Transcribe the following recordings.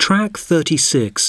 Track 36.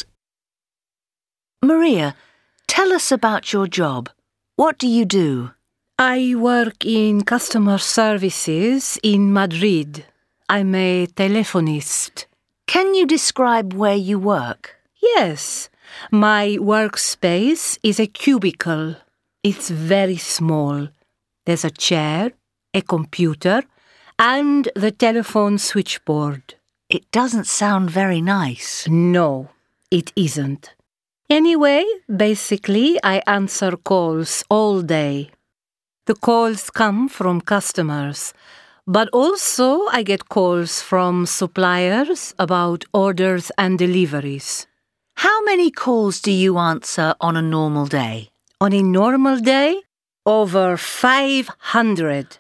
Maria, tell us about your job. What do you do? I work in customer services in Madrid. I'm a telephonist. Can you describe where you work? Yes, my workspace is a cubicle. It's very small. There's a chair, a computer, and the telephone switchboard. It doesn't sound very nice. No, it isn't. Anyway, basically, I answer calls all day. The calls come from customers, but also I get calls from suppliers about orders and deliveries. How many calls do you answer on a normal day? On a normal day, over 500.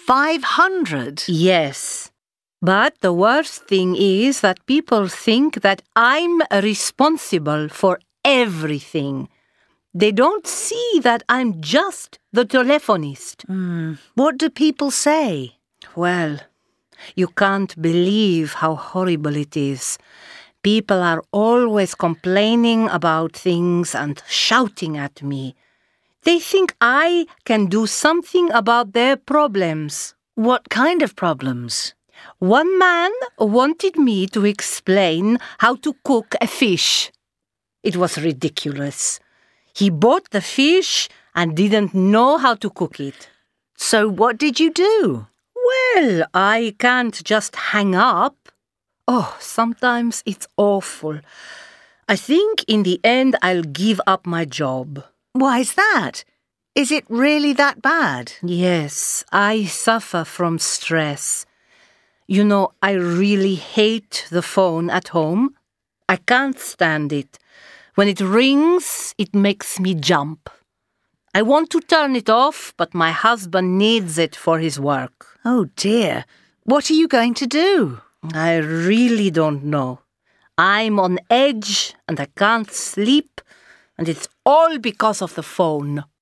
500? Yes. But the worst thing is that people think that I'm responsible for everything. They don't see that I'm just the telephonist. What do people say? Well, you can't believe how horrible it is. People are always complaining about things and shouting at me. They think I can do something about their problems. What kind of problems? One man wanted me to explain how to cook a fish. It was ridiculous. He bought the fish and didn't know how to cook it. So what did you do? Well, I can't just hang up. Oh, sometimes it's awful. I think in the end I'll give up my job. Why's that? Is it really that bad? Yes, I suffer from stress. You know, I really hate the phone at home. I can't stand it. When it rings, it makes me jump. I want to turn it off, but my husband needs it for his work. Oh dear. What are you going to do? I really don't know. I'm on edge and I can't sleep, and it's all because of the phone.